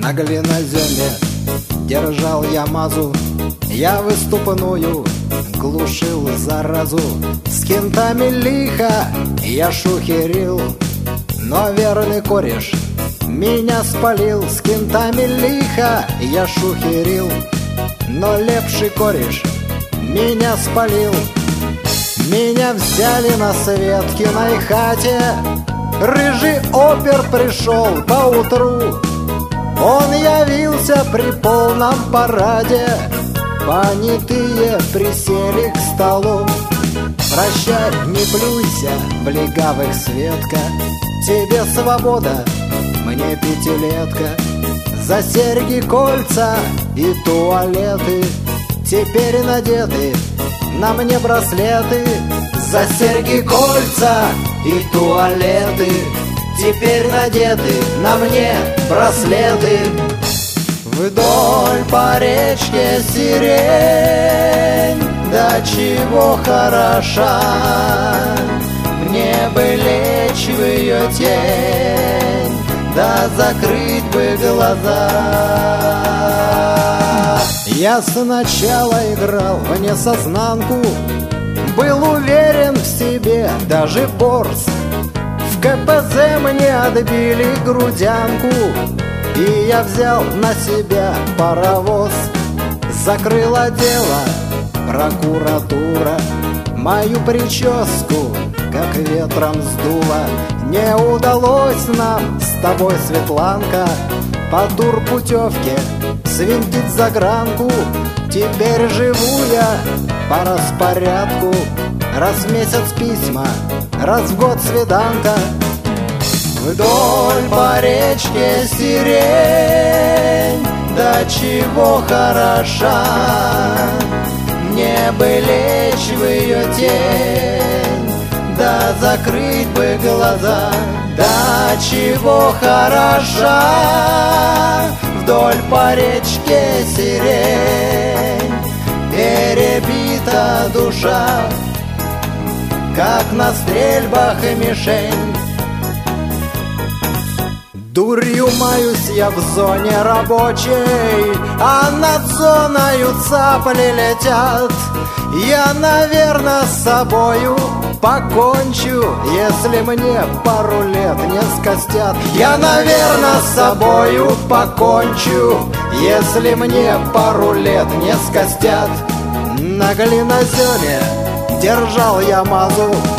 На глиноземе держал я мазу, я выступную глушил заразу. С кентами лихо я шухерил, но верный кореш меня спалил. С кентами лихо я шухерил, но лепший кореш меня спалил. Меня взяли на Светкиной хате, рыжий опер пришел поутру. Он явился при полном параде, понятые присели к столу. Прощай, не плюйся в легавых, Светка, тебе свобода, мне пятилетка. За серьги, кольца и туалеты теперь надеты на мне браслеты. За серьги, кольца и туалеты теперь надеты на мне браслеты. Вдоль по речке сирень, да чего хороша, мне бы лечь в ее тень, да закрыть бы глаза. Я сначала играл в несознанку, был уверен в себе, даже борз. В КПЗ мне отбили грудянку, и я взял на себя паровоз. Закрыла дело прокуратура, мою прическу как ветром сдуло. Не удалось нам с тобой, Светланка, по турпутевке свинтить загранку. Теперь живу я по распорядку, раз в месяц письма, раз в год свиданка. Вдоль по речке сирень, да чего хороша, мне бы лечь в ее тень, да закрыть бы глаза. Да чего хороша вдоль по речке сирень, перебита душа, как на стрельбах и мишень. Дурью маюсь я в зоне рабочей, а над зоною цапли летят. Я, наверное, с собою покончу, если мне пару лет не скостят. Я, наверное, с собою покончу, если мне пару лет не скостят. На глиноземе держал я мазу,